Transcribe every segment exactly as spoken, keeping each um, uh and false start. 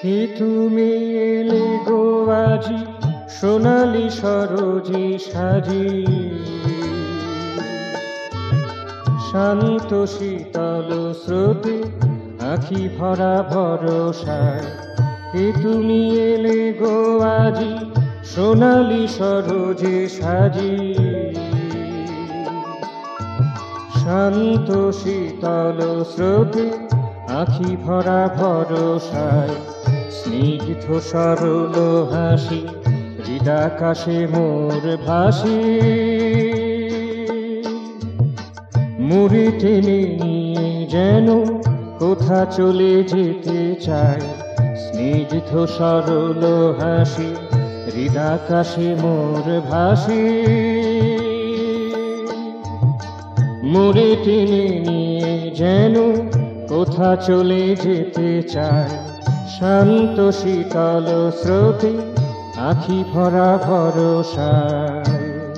কে তুমি এলে গো আজি সোনালি সরোজে সাজি, শান্ত শীতল স্রোতে আখি ভরা ভরসায়। কে তুমি এলে গো আজি সোনালি সরোজে সাজি, শান্ত শীতল স্রোতে আখি ভরা ভরসায়। স্নিগ্ধ সরল হাসি হৃদাকাশে মোর ভাসি, মুড়ি টেনে নিয়ে যেন কোথা চলে যেতে চায়। স্নিগ্ধ সরল হাসি হৃদাকাশে মোর ভাসি, মুড়ি টেনে নিয়ে যেন কোথা চলে যেতে চায়। শান্ত শীতল স্রোতে আখি ভরা ভরসায়।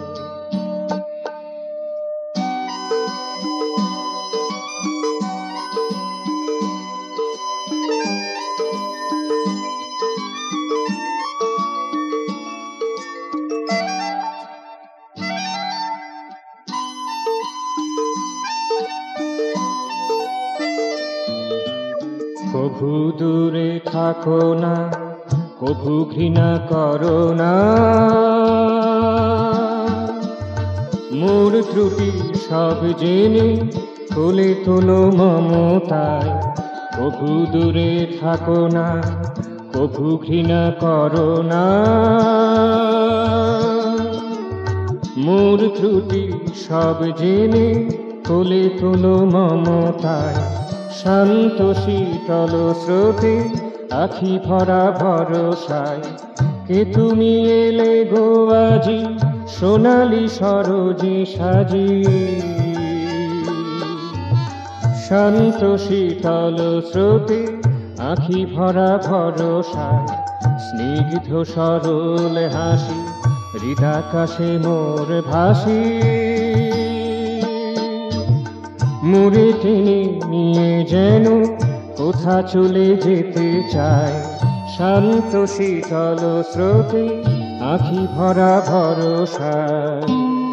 কভু দূরে থাকো না, কভু ঘৃণা করো না, মোর ত্রুটি সব জেনে কোলে তোলো মমতায়। কভু দূরে থাকো না, কভু ঘৃণা করো না, মোর ত্রুটি সব জেনে কোলে তোলো মমতায়। শান্ত শীতল স্রোতে আখি ভরা ভরসায়। কে তুমি এলে গো আজি সোনালি সরোজে সাজি, শান্ত শীতল স্রোতে আখি ভরা ভরসায়। স্নিগ্ধ সরল হাসি হৃদাকাশে মোর ভাসি, মুড়ি টেনে নিয়ে যেন কোথা চলে যেতে চায়। শান্ত শীতল স্রোতে আখি ভরা ভরসায়।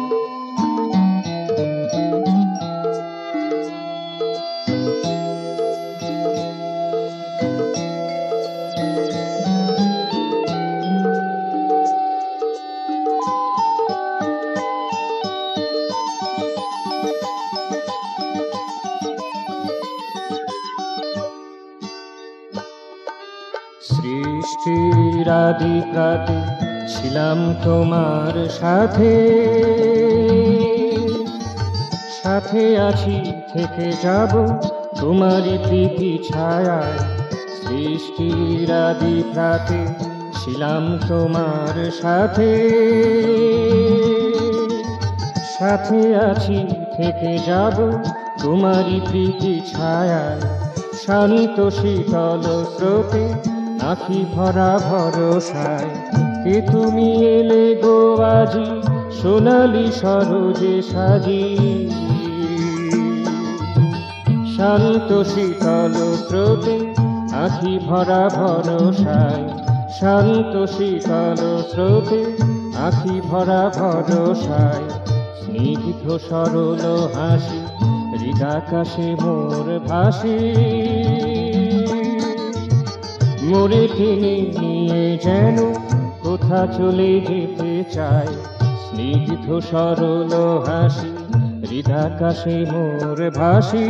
সৃষ্টির আদি প্রাতে ছিলাম তোমার সাথে, সাথে আছি থেকে যাব তোমারই প্রীতি ছায়ায়। সৃষ্টির আদি প্রাতে ছিলাম তোমার সাথে, সাথে আছি থেকে যাব তোমারই প্রীতি ছায়ায়। শান্ত শীতল স্রোতে আখি ভরা ভরসায়। কে তুমি এলে গো আজি সোনালি সরোজে সাজি, শান্ত শীতল স্রোতে আখি ভরা ভরসায়। শান্ত শীতল স্রোতে আখি ভরা ভরসায়। স্নিগ্ধ সরল হাসি হৃদাকাশে মোর ভাসি, মোরে টেনে নিয়ে যেন কোথা চলে যেতে চায়। স্নিগ্ধ সরল হাসি হৃদাকাশে মোর ভাসি,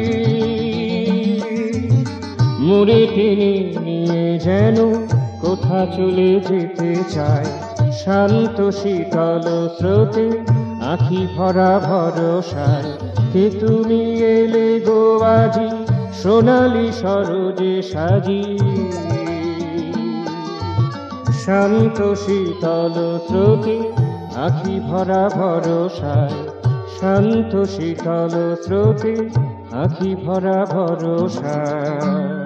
মোরে টেনে নিয়ে যেন কোথা চলে যেতে চায়। শান্ত শীতল স্রোতে আখি ভরা ভরসায়। কে তুমি এলে গো আজি সোনালি সরোজে সাজি, শান্ত শীতল স্রোতে আখি ভরা ভরসায়। শান্ত শীতল স্রোতে আখি ভরা ভরসায়।